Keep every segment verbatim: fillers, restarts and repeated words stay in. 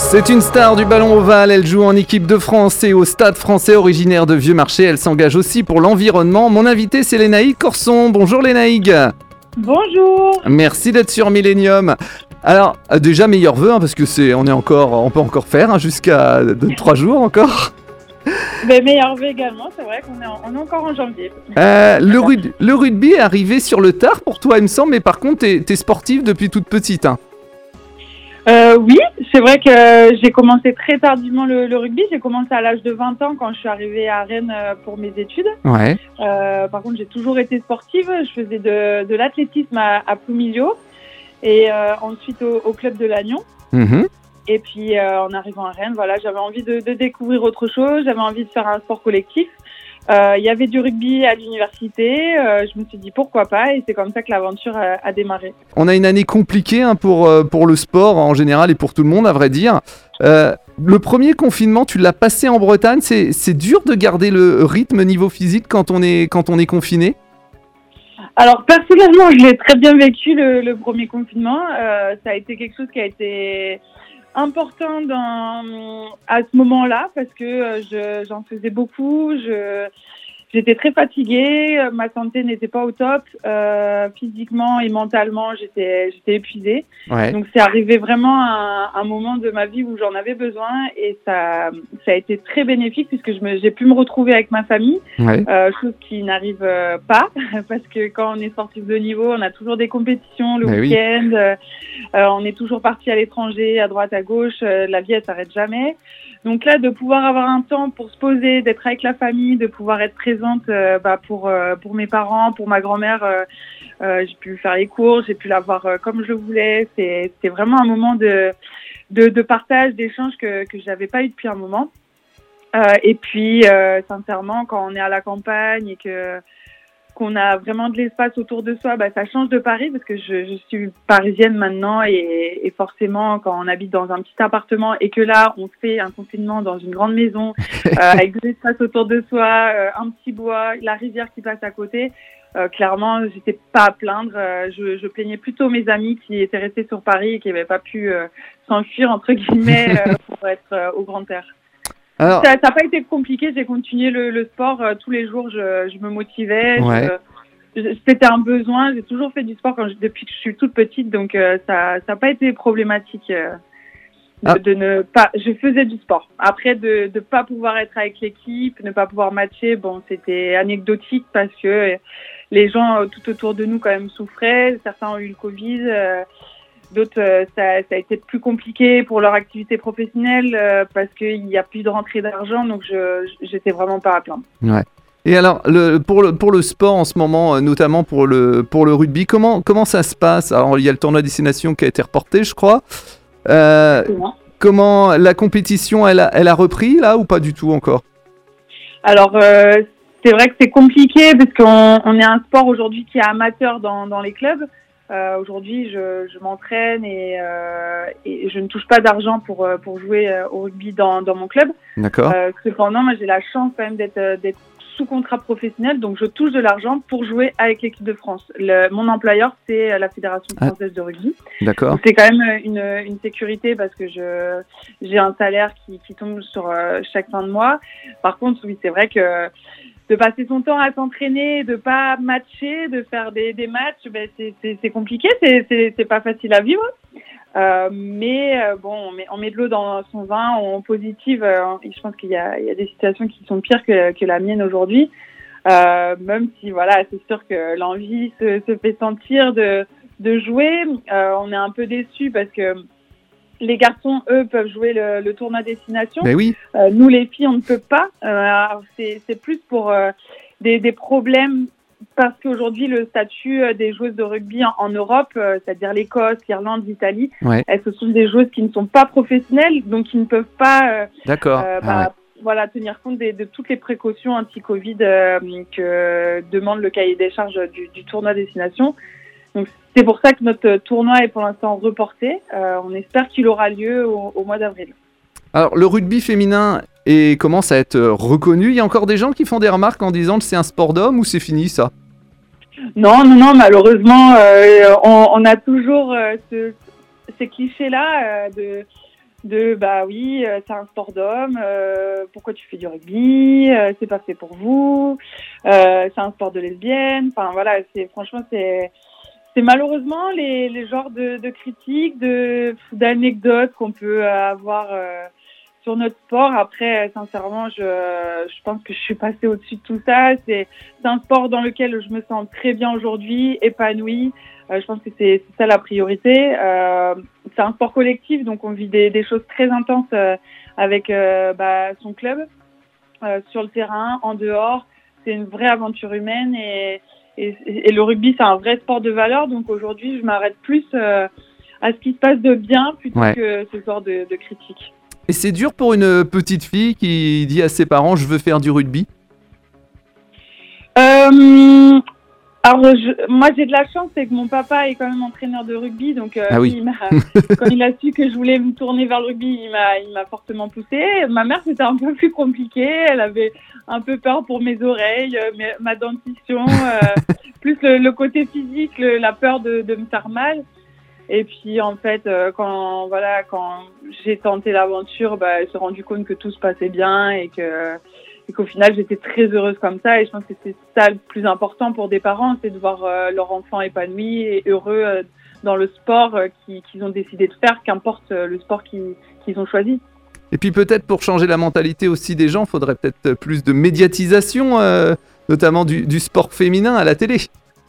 C'est une star du ballon ovale, elle joue en équipe de France et au Stade français originaire de Vieux-Marché. Elle s'engage aussi pour l'environnement. Mon invité, c'est Lénaïque Corson. Bonjour Lénaïque. Bonjour. Merci d'être sur Millennium. Alors déjà meilleurs vœux hein, parce que c'est on est encore on peut encore faire hein, jusqu'à deux, trois jours encore. Mais meilleurs vœux également, c'est vrai qu'on est, en, on est encore en janvier. Euh, le, rug- le rugby est arrivé sur le tard pour toi il me semble, mais par contre t'es, t'es sportive depuis toute petite. Hein. Euh, oui, c'est vrai que j'ai commencé très tardivement le, le rugby. J'ai commencé à l'âge de vingt ans quand je suis arrivée à Rennes pour mes études. Ouais. Euh, par contre, j'ai toujours été sportive. Je faisais de, de l'athlétisme à, à Ploumilio et euh, ensuite au, au club de Lannion. Mmh. Et puis euh, en arrivant à Rennes, voilà, j'avais envie de, de découvrir autre chose. J'avais envie de faire un sport collectif. Il euh, y avait du rugby à l'université, euh, je me suis dit pourquoi pas et c'est comme ça que l'aventure a, a démarré. On a une année compliquée hein, pour, euh, pour le sport en général et pour tout le monde à vrai dire. Euh, le premier confinement, tu l'as passé en Bretagne, c'est, c'est dur de garder le rythme niveau physique quand on est, quand on est confiné ? Alors personnellement, je l'ai très bien vécu le, le premier confinement, euh, ça a été quelque chose qui a été important dans, à ce moment-là parce que euh, je, j'en faisais beaucoup, je, j'étais très fatiguée, ma santé n'était pas au top, euh, physiquement et mentalement j'étais, j'étais épuisée. Ouais. Donc c'est arrivé vraiment à un, un moment de ma vie où j'en avais besoin et ça, ça a été très bénéfique puisque je me, j'ai pu me retrouver avec ma famille, Ouais. euh, chose qui n'arrive euh, pas parce que quand on est sportif de niveau, on a toujours des compétitions le Mais oui. week-end, euh, euh, on est toujours parti à l'étranger, à droite, à gauche, euh, la vie elle s'arrête jamais. Donc là, de pouvoir avoir un temps pour se poser, d'être avec la famille, de pouvoir être présente euh, bah, pour euh, pour mes parents, pour ma grand-mère, euh, euh, j'ai pu faire les cours, j'ai pu la voir euh, comme je le voulais. C'est, c'est vraiment un moment de, de, de partage, d'échange que que j'avais pas eu depuis un moment. Euh, et puis, euh, sincèrement, quand on est à la campagne et que qu'on a vraiment de l'espace autour de soi, bah, ça change de Paris parce que je, je suis parisienne maintenant et, et forcément quand on habite dans un petit appartement et que là on fait un confinement dans une grande maison euh, avec de l'espace autour de soi, euh, un petit bois, la rivière qui passe à côté, euh, clairement j'étais pas à plaindre, euh, je, je plaignais plutôt mes amis qui étaient restés sur Paris et qui n'avaient pas pu euh, s'enfuir entre guillemets euh, pour être euh, au grand air. Alors, Ça n'a pas été compliqué, j'ai continué le, le sport euh, tous les jours, je, je me motivais, Ouais. je, je- c'était un besoin, j'ai toujours fait du sport quand je, depuis que je suis toute petite, donc euh, ça n'a pas été problématique euh, de, Ah. de ne pas. Je faisais du sport. Après, de ne pas pouvoir être avec l'équipe, ne pas pouvoir matcher, bon, c'était anecdotique parce que euh, les gens euh, tout autour de nous quand même souffraient, certains ont eu le Covid. euh, D'autres, euh, ça, ça a été plus compliqué pour leur activité professionnelle euh, parce qu'il n'y a plus de rentrée d'argent, donc je j'étais vraiment pas à plaindre. ouais. Et alors, le, pour, le, pour le sport en ce moment, euh, notamment pour le, pour le rugby, comment, comment ça se passe ? Alors, il y a le tournoi Destination qui a été reporté, je crois. Euh, comment la compétition, elle a, elle a repris là ou pas du tout encore ? Alors, euh, c'est vrai que c'est compliqué parce qu'on on est un sport aujourd'hui qui est amateur dans, dans les clubs. Euh, aujourd'hui, je, je m'entraîne et, euh, et je ne touche pas d'argent pour, euh, pour jouer euh, au rugby dans, dans mon club. D'accord. Euh, cependant, moi, j'ai la chance quand même d'être, euh, d'être sous contrat professionnel, donc je touche de l'argent pour jouer avec l'équipe de France. Le, mon employeur, c'est la Fédération Ah. française de rugby. D'accord. Donc, c'est quand même une, une sécurité parce que je, j'ai un salaire qui, qui tombe sur euh, chaque fin de mois. Par contre, oui, c'est vrai que de passer son temps à s'entraîner, de pas matcher, de faire des, des matchs, ben c'est, c'est, c'est compliqué, c'est, c'est, c'est pas facile à vivre. Euh, mais euh, bon, on met, on met de l'eau dans son vin, on positive. Euh, je pense qu'il y a, il y a des situations qui sont pires que, que la mienne aujourd'hui. Euh, même si voilà, c'est sûr que l'envie se, se fait sentir de, de jouer. Euh, on est un peu déçus parce que les garçons, eux, peuvent jouer le, le tournoi destination. Mais oui. Euh, nous, les filles, on ne peut pas. Euh, alors c'est, c'est plus pour euh, des, des problèmes parce qu'aujourd'hui, le statut euh, des joueuses de rugby en, en Europe, euh, c'est-à-dire l'Écosse, l'Irlande, l'Italie, Ouais. elles, ce sont des joueuses qui ne sont pas professionnelles, donc qui ne peuvent pas euh, D'accord. euh, Ah bah, ouais. voilà, tenir compte des, de toutes les précautions anti-Covid euh, que demande le cahier des charges du, du tournoi destination. Donc, c'est pour ça que notre tournoi est pour l'instant reporté. Euh, on espère qu'il aura lieu au, au mois d'avril. Alors, le rugby féminin est, commence à être reconnu. Il y a encore des gens qui font des remarques en disant que c'est un sport d'homme ou c'est fini ça ? Non, non, non, malheureusement, euh, on, on a toujours euh, ce, ces clichés-là euh, de, de bah oui, euh, c'est un sport d'homme, euh, pourquoi tu fais du rugby, euh, c'est pas fait pour vous, euh, c'est un sport de lesbienne. Enfin voilà, c'est franchement c'est c'est malheureusement les les genres de, de critiques, de d'anecdotes qu'on peut avoir euh, sur notre sport. Après, sincèrement, je je pense que je suis passée au-dessus de tout ça. C'est c'est un sport dans lequel je me sens très bien aujourd'hui, épanouie. Euh, je pense que c'est, c'est ça la priorité. Euh, c'est un sport collectif, donc on vit des, des choses très intenses euh, avec euh, bah, son club, euh, sur le terrain, en dehors. C'est une vraie aventure humaine et, et, et le rugby, c'est un vrai sport de valeur. Donc aujourd'hui, je m'arrête plus euh, à ce qui se passe de bien plutôt ouais. que ce genre de, de critiques. Et c'est dur pour une petite fille qui dit à ses parents « je veux faire du rugby » euh, Alors, je, moi, j'ai de la chance, c'est que mon papa est quand même entraîneur de rugby. Donc, euh, ah oui. il m'a, quand il a su que je voulais me tourner vers le rugby, il m'a, il m'a fortement poussée. Ma mère, c'était un peu plus compliqué. Elle avait un peu peur pour mes oreilles, mes, ma dentition, euh, plus le, le côté physique, le, la peur de, de me faire mal. Et puis, en fait, euh, quand, voilà, quand j'ai tenté l'aventure, bah, elle s'est rendue compte que tout se passait bien et que... et qu'au final, j'étais très heureuse comme ça. Et je pense que c'est ça le plus important pour des parents, c'est de voir euh, leur enfant épanoui et heureux euh, dans le sport euh, qu'ils, qu'ils ont décidé de faire, qu'importe euh, le sport qu'ils, qu'ils ont choisi. Et puis peut-être pour changer la mentalité aussi des gens, il faudrait peut-être plus de médiatisation, euh, notamment du, du sport féminin à la télé.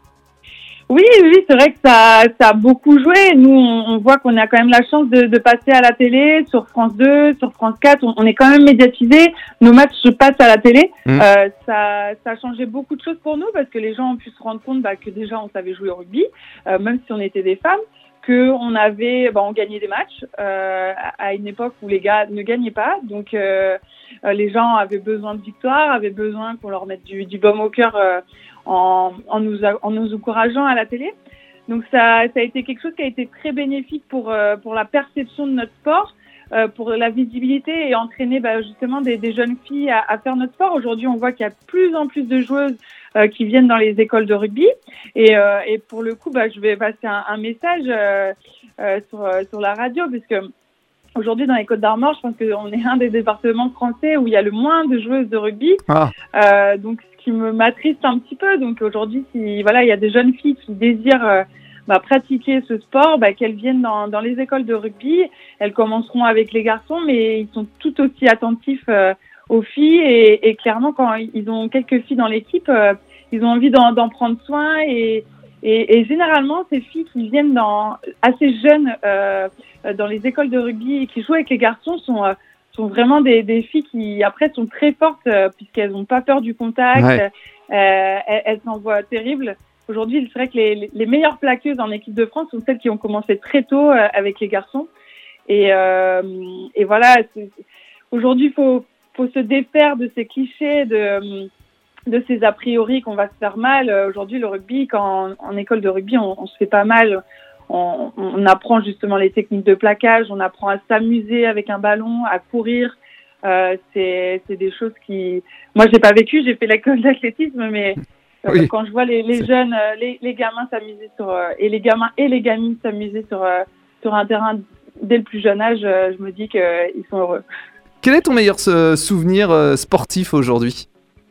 Oui, oui, c'est vrai que ça, ça a beaucoup joué. Nous, on, on voit qu'on a quand même la chance de, de passer à la télé, sur France deux, sur France quatre. On, on est quand même médiatisés. Nos matchs se passent à la télé. Mmh. Euh, ça, ça a changé beaucoup de choses pour nous parce que les gens ont pu se rendre compte bah, que déjà on savait jouer au rugby, euh, même si on était des femmes, que on avait, bah, on gagnait des matchs euh, à une époque où les gars ne gagnaient pas. Donc, euh, les gens avaient besoin de victoire, avaient besoin qu'on leur mette du, du baume au cœur. Euh, En, en, nous, en nous encourageant à la télé. Donc ça, ça a été quelque chose qui a été très bénéfique pour, euh, pour la perception de notre sport, euh, pour la visibilité et entraîner bah, justement des, des jeunes filles à, à faire notre sport. Aujourd'hui, on voit qu'il y a de plus en plus de joueuses euh, qui viennent dans les écoles de rugby. Et, euh, et pour le coup, bah, je vais passer un, un message euh, euh, sur, sur la radio, puisque aujourd'hui, dans les Côtes-d'Armor, je pense qu'on est un des départements français où il y a le moins de joueuses de rugby. Ah. Euh, donc, ce qui me m'attriste un petit peu. Donc, aujourd'hui, si voilà, il y a des jeunes filles qui désirent euh, bah, pratiquer ce sport, bah, qu'elles viennent dans, dans les écoles de rugby. Elles commenceront avec les garçons, mais ils sont tout aussi attentifs euh, aux filles. Et, et clairement, quand ils ont quelques filles dans l'équipe, euh, ils ont envie d'en, d'en prendre soin. Et, et, et généralement, ces filles qui viennent dans, assez jeunes euh, dans les écoles de rugby et qui jouent avec les garçons sont, euh, sont vraiment des, des filles qui, après, sont très fortes euh, puisqu'elles n'ont pas peur du contact. Ouais. Euh, elles, elles s'envoient terribles. Aujourd'hui, c'est vrai que les, les meilleures plaqueuses en équipe de France sont celles qui ont commencé très tôt euh, avec les garçons. Et, euh, et voilà, c'est, aujourd'hui, il faut, faut se défaire de ces clichés, de, de ces a priori qu'on va se faire mal. Aujourd'hui, le rugby, quand en école de rugby, on, on se fait pas mal. On, on apprend justement les techniques de plaquage, on apprend à s'amuser avec un ballon, à courir. Euh, c'est, c'est des choses qui... Moi, j'ai pas vécu, j'ai fait l'école d'athlétisme, mais euh, oui. quand je vois les, les jeunes, euh, les, les gamins s'amuser sur... Euh, et les gamins et les gamines s'amuser sur, euh, sur un terrain dès le plus jeune âge, euh, je me dis qu'ils euh, sont heureux. Quel est ton meilleur euh, souvenir euh, sportif aujourd'hui ?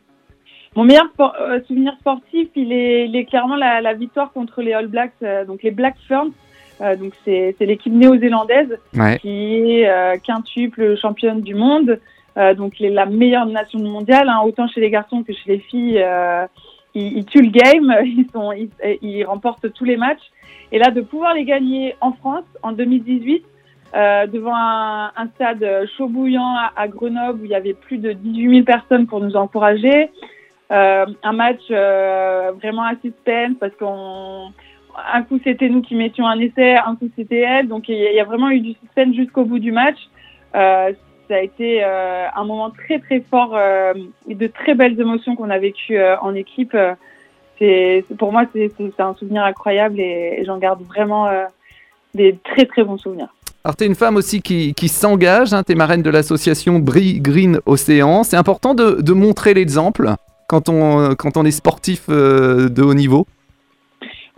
Mon meilleur sport, euh, souvenir sportif, il est, il est clairement la, la victoire contre les All Blacks, euh, donc les Black Ferns. Euh, donc c'est, c'est l'équipe néo-zélandaise ouais. qui est euh, quintuple championne du monde, euh, donc les, la meilleure nation mondiale, hein, autant chez les garçons que chez les filles. Euh, ils, ils tuent le game, ils, sont, ils, ils remportent tous les matchs. Et là, de pouvoir les gagner en France en deux mille dix-huit, euh, devant un, un stade chaud bouillant à, à Grenoble où il y avait plus de dix-huit mille personnes pour nous encourager. Euh, un match euh, vraiment à suspense parce qu'on un coup c'était nous qui mettions un essai, un coup c'était elle, donc il y, y a vraiment eu du suspense jusqu'au bout du match. Euh, ça a été euh, un moment très très fort euh, et de très belles émotions qu'on a vécues euh, en équipe. C'est, c'est pour moi c'est, c'est, c'est un souvenir incroyable et, et j'en garde vraiment euh, des très très bons souvenirs. Alors, tu es une femme aussi qui, qui s'engage, hein, tu es marraine de l'association Bri Green Océan. C'est important de, de montrer l'exemple quand on, quand on est sportif euh, de haut niveau ?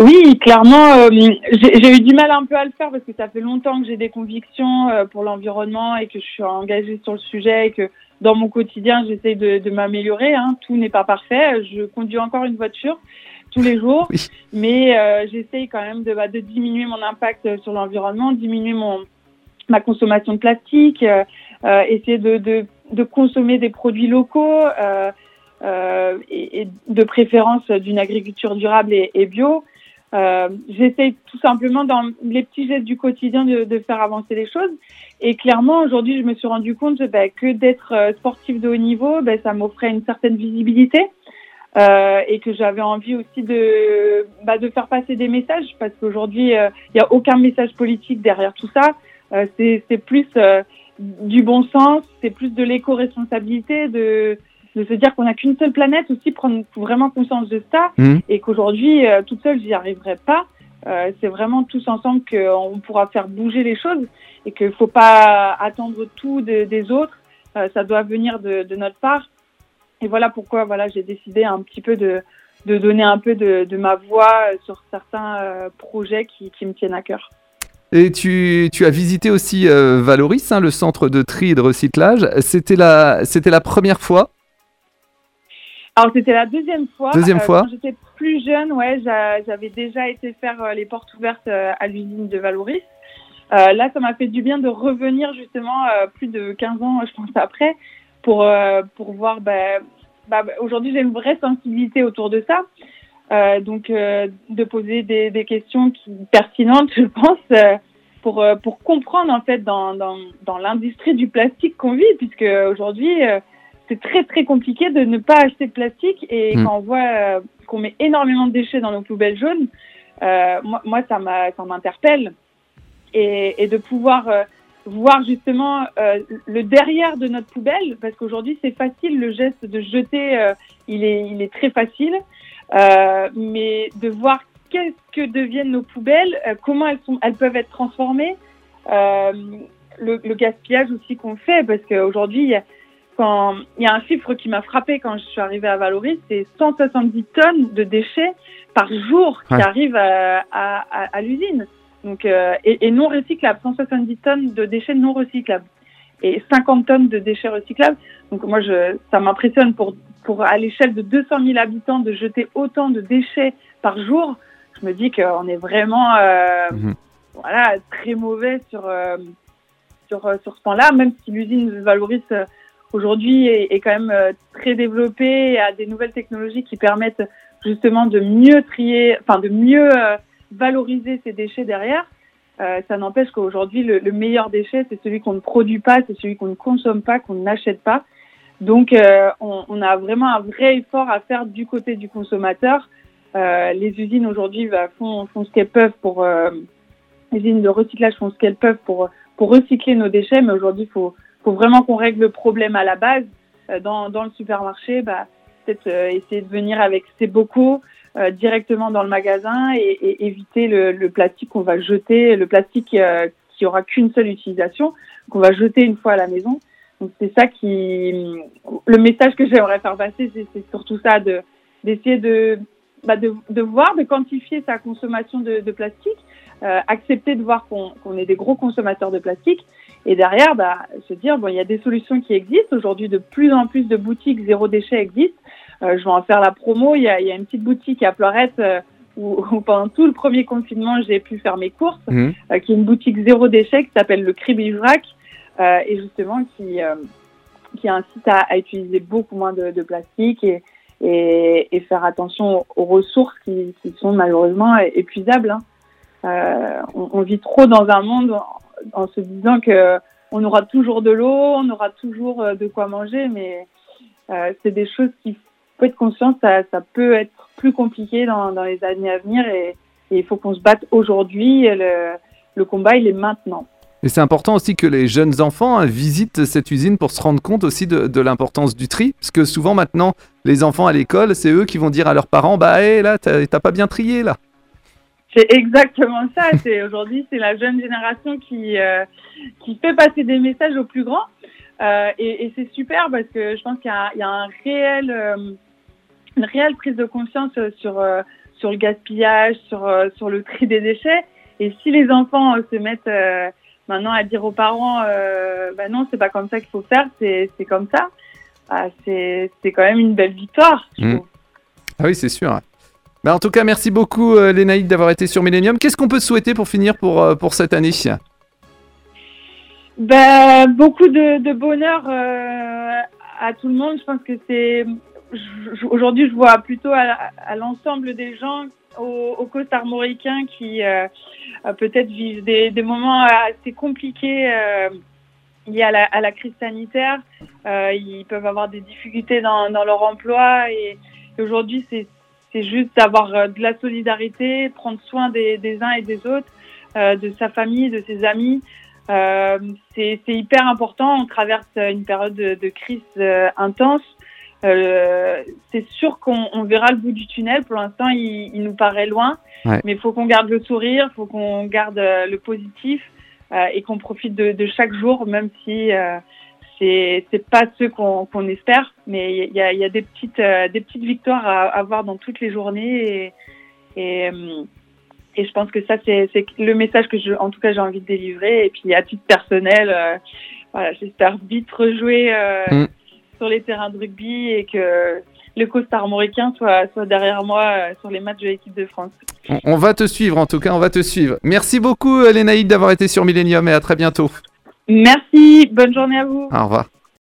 Oui, clairement, euh, j'ai, j'ai eu du mal un peu à le faire parce que ça fait longtemps que j'ai des convictions euh, pour l'environnement et que je suis engagée sur le sujet et que dans mon quotidien, j'essaie de, de m'améliorer. Hein. Tout n'est pas parfait. Je conduis encore une voiture tous les jours, oui. mais euh, j'essaye quand même de, bah, de diminuer mon impact sur l'environnement, diminuer mon, ma consommation de plastique, euh, euh, essayer de, de, de consommer des produits locaux euh, euh, et, et de préférence d'une agriculture durable et, et bio. Euh, j'essaie tout simplement dans les petits gestes du quotidien de, de faire avancer les choses. Et clairement, aujourd'hui, je me suis rendu compte bah, que d'être sportif de haut niveau, bah, ça m'offrait une certaine visibilité euh, et que j'avais envie aussi de, bah, de faire passer des messages parce qu'aujourd'hui, il euh, n'y a aucun message politique derrière tout ça. Euh, c'est, c'est plus euh, du bon sens, c'est plus de l'éco-responsabilité, de de se dire qu'on n'a qu'une seule planète aussi, prendre vraiment conscience de ça mmh. et qu'aujourd'hui, euh, toute seule, j'y arriverai pas. Euh, c'est vraiment tous ensemble qu'on pourra faire bouger les choses et qu'il ne faut pas attendre tout de, des autres. Euh, ça doit venir de, de notre part. Et voilà pourquoi voilà, j'ai décidé un petit peu de, de donner un peu de, de ma voix sur certains euh, projets qui, qui me tiennent à cœur. Et tu, tu as visité aussi euh, Valoris, hein, le centre de tri et de recyclage. C'était la, c'était la première fois? Alors, c'était la deuxième fois. Deuxième euh, fois. Quand j'étais plus jeune, ouais, j'a, j'avais déjà été faire euh, les portes ouvertes euh, à l'usine de Valoris. Euh, là, ça m'a fait du bien de revenir justement euh, plus de quinze ans, je pense, après, pour, euh, pour voir... Bah, bah, aujourd'hui, j'ai une vraie sensibilité autour de ça. Euh, donc, euh, de poser des, des questions qui, pertinentes, je pense, euh, pour, euh, pour comprendre, en fait, dans, dans, dans l'industrie du plastique qu'on vit, puisque aujourd'hui... Euh, c'est très, très compliqué de ne pas acheter de plastique. Et mmh. quand on voit euh, qu'on met énormément de déchets dans nos poubelles jaunes, euh, moi, moi ça, m'a, ça m'interpelle. Et, et de pouvoir euh, voir justement euh, le derrière de notre poubelle, parce qu'aujourd'hui, c'est facile, le geste de jeter, euh, il, est, il est très facile. Euh, mais de voir qu'est-ce que deviennent nos poubelles, euh, comment elles, sont, elles peuvent être transformées, euh, le, le gaspillage aussi qu'on fait, parce qu'aujourd'hui, il y a Quand il y a un chiffre qui m'a frappé quand je suis arrivée à Valoris, c'est cent soixante-dix tonnes de déchets par jour qui ouais. arrivent à, à, à, à l'usine. Donc, euh, et, et non recyclables, cent soixante-dix tonnes de déchets non recyclables et cinquante tonnes de déchets recyclables. Donc moi, je, ça m'impressionne pour, pour à l'échelle de deux cent mille habitants de jeter autant de déchets par jour. Je me dis qu'on est vraiment euh, mmh. voilà, très mauvais sur, euh, sur, sur ce point-là, même si l'usine de Valoris euh, aujourd'hui est, est quand même euh, très développée et a des nouvelles technologies qui permettent justement de mieux trier, enfin de mieux euh, valoriser ces déchets derrière. Euh, ça n'empêche qu'aujourd'hui, le, le meilleur déchet, c'est celui qu'on ne produit pas, c'est celui qu'on ne consomme pas, qu'on n'achète pas. Donc, euh, on, on a vraiment un vrai effort à faire du côté du consommateur. Euh, les usines aujourd'hui bah, font, font ce qu'elles peuvent pour... Euh, les usines de recyclage font ce qu'elles peuvent pour, pour recycler nos déchets, mais aujourd'hui, il faut faut vraiment qu'on règle le problème à la base. Euh, dans, dans le supermarché, bah, peut-être euh, essayer de venir avec ses bocaux euh, directement dans le magasin et, et éviter le, le plastique qu'on va jeter, le plastique euh, qui aura qu'une seule utilisation, qu'on va jeter une fois à la maison. Donc c'est ça qui, le message que j'aimerais faire passer, c'est, c'est surtout ça, de d'essayer de, bah, de de voir, de quantifier sa consommation de, de plastique, euh, accepter de voir qu'on, qu'on est des gros consommateurs de plastique. Et derrière, bah, se dire, bon, il y a des solutions qui existent. Aujourd'hui, de plus en plus de boutiques zéro déchet existent. Euh, je vais en faire la promo. Il y a, il y a une petite boutique à Pleurette euh, où, où pendant tout le premier confinement, j'ai pu faire mes courses, mmh. euh, qui est une boutique zéro déchet qui s'appelle le Cribivrac euh, et justement qui, euh, qui incite à, à utiliser beaucoup moins de, de plastique et, et, et faire attention aux ressources qui, qui sont malheureusement épuisables. Hein. Euh, on, on vit trop dans un monde en se disant que on aura toujours de l'eau, on aura toujours de quoi manger, mais euh, c'est des choses qu'il faut être conscient, ça, ça peut être plus compliqué dans, dans les années à venir et, et il faut qu'on se batte aujourd'hui. Le, le combat, il est maintenant. Et c'est important aussi que les jeunes enfants hein, visitent cette usine pour se rendre compte aussi de, de l'importance du tri, parce que souvent maintenant, les enfants à l'école, c'est eux qui vont dire à leurs parents, bah hey, là, t'as, t'as pas bien trié là. C'est exactement ça. C'est aujourd'hui, c'est la jeune génération qui euh, qui fait passer des messages aux plus grands, euh, et, et c'est super parce que je pense qu'il y a, il y a un réel, euh, une réelle prise de conscience sur euh, sur le gaspillage, sur, euh, sur le tri des déchets. Et si les enfants euh, se mettent euh, maintenant à dire aux parents, euh, bah non, c'est pas comme ça qu'il faut faire, c'est, c'est comme ça, bah, c'est, c'est quand même une belle victoire, je mmh. trouve. Ah oui, c'est sûr. Bah, en tout cas, merci beaucoup, euh, Lénaïde, d'avoir été sur Millennium. Qu'est-ce qu'on peut souhaiter pour finir pour, euh, pour cette année ? Bah, beaucoup de, de bonheur euh, à tout le monde. Je pense que c'est... Je, aujourd'hui, je vois plutôt à, à l'ensemble des gens au, au costa-armoricains qui euh, peut-être vivent des, des moments assez compliqués euh, liés à la, à la crise sanitaire. Euh, ils peuvent avoir des difficultés dans, dans leur emploi et, et aujourd'hui, c'est, c'est juste d'avoir de la solidarité, prendre soin des, des uns et des autres, euh, de sa famille, de ses amis. Euh, c'est, c'est hyper important. On traverse une période de, de crise euh, intense. Euh, c'est sûr qu'on on verra le bout du tunnel. Pour l'instant, il, il nous paraît loin, ouais. mais il faut qu'on garde le sourire, il faut qu'on garde euh, le positif euh, et qu'on profite de, de chaque jour, même si euh, c'est c'est pas ce qu'on, qu'on espère. Mais il y a, y a des petites euh, des petites victoires à avoir dans toutes les journées et, et Et je pense que ça, c'est, c'est le message que, je, en tout cas, j'ai envie de délivrer. Et puis, à titre personnel, euh, voilà, j'espère vite rejouer euh, mmh. sur les terrains de rugby et que le costa-armoricain soit, soit derrière moi euh, sur les matchs de l'équipe de France. On, on va te suivre, en tout cas, on va te suivre. Merci beaucoup, Lénaïde, d'avoir été sur Millennium et à très bientôt. Merci, bonne journée à vous. Au revoir.